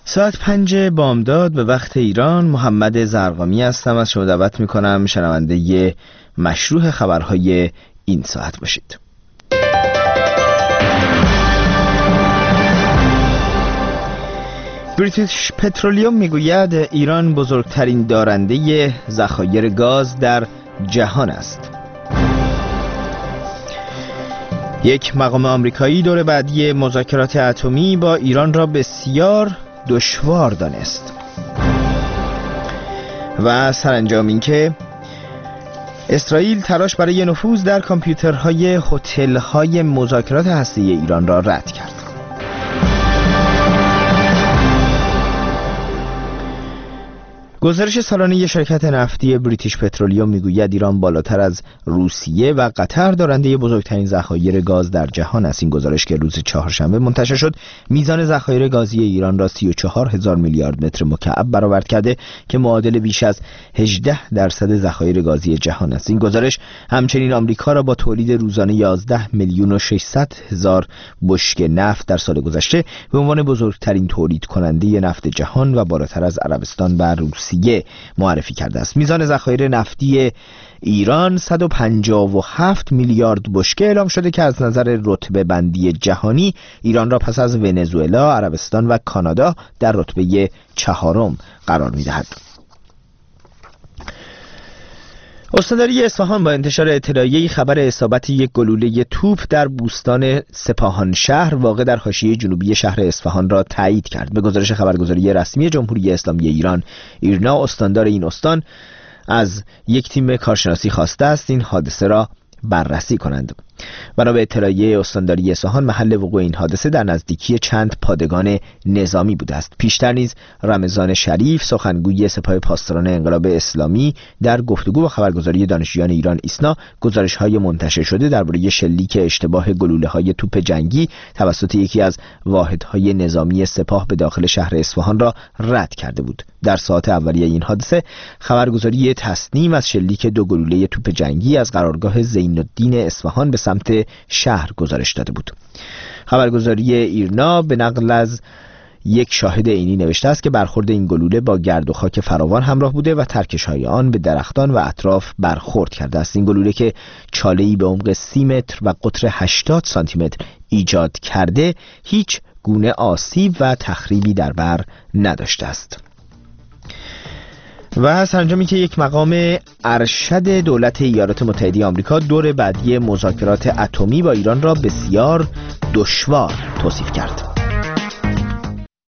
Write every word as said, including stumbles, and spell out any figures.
ساعت پنج بامداد به وقت ایران. محمد زرقامی هستم، از شما دعوت میکنم شنونده مشروع خبرهای این ساعت باشید. بریتیش پترولیوم میگوید ایران بزرگترین دارنده ذخایر گاز در جهان است. یک مقام آمریکایی دور بعدی مذاکرات اتمی با ایران را بسیار دشوار دانست. و سرانجام این که اسرائیل تلاش برای نفوذ در کامپیوترهای هتل‌های مذاکرات هسته‌ای ایران را رد کرد. گزارش سالانه شرکت نفتی بریتیش پترولیوم میگوید ایران بالاتر از روسیه و قطر دارنده بزرگترین ذخایر گاز در جهان است. این گزارش که روز چهارشنبه منتشر شد میزان ذخایر گازی ایران را سی و چهار هزار میلیارد متر مکعب برآورد کرده که معادل بیش از هجده درصد ذخایر گازی جهان است. این گزارش همچنین آمریکا را با تولید روزانه یازده میلیون و ششصد هزار بشکه نفت در سال گذشته به عنوان بزرگترین تولید کننده نفت جهان و بالاتر از عربستان و روسیه معرفی کرده است. میزان ذخایر نفتی ایران صد و پنجاه و هفت میلیارد بشکه اعلام شده که از نظر رتبه بندی جهانی ایران را پس از ونزوئلا، عربستان و کانادا در رتبه چهارم قرار می‌دهد. استانداری اصفهان با انتشار اطلاعیه‌ای خبر اصابت یک گلوله توپ در بوستان سپاهان شهر واقع در حاشیه جنوبی شهر اصفهان را تایید کرد. به گزارش خبرگزاری رسمی جمهوری اسلامی ایران، ایرنا استاندار این استان از یک تیم کارشناسی خواسته است این حادثه را بررسی کنند. بنا به اطلاعیه استانداری اصفهان، محل وقوع این حادثه در نزدیکی چند پادگان نظامی بوده است. پیشتر نیز رمضان شریف، سخنگوی سپاه پاسداران انقلاب اسلامی، در گفتگو با خبرگزاری دانشجویان ایران ایسنا گزارش‌های منتشر شده درباره شلیک اشتباه گلوله‌های توپ جنگی توسط یکی از واحدهای نظامی سپاه به داخل شهر اصفهان را رد کرده بود. در ساعات اولیه این حادثه خبرگزاری تسنیم از شلیک دو گلوله توپ جنگی از قرارگاه زین الدین اصفهان به سمت شهر گزارش داده بود. خبرگزاری ایرنا به نقل از یک شاهد عینی نوشته است که برخورد این گلوله با گرد و خاک فراوان همراه بوده و ترکش‌های آن به درختان و اطراف برخورد کرده است. این گلوله که چاله‌ای به عمق سی متر و قطر هشتاد سانتی متر ایجاد کرده، هیچ گونه آسیب و تخریبی در بر نداشته است. و سرانجامی که یک مقام ارشد دولت ایالات متحده آمریکا دور بعدی مذاکرات اتمی با ایران را بسیار دشوار توصیف کرد.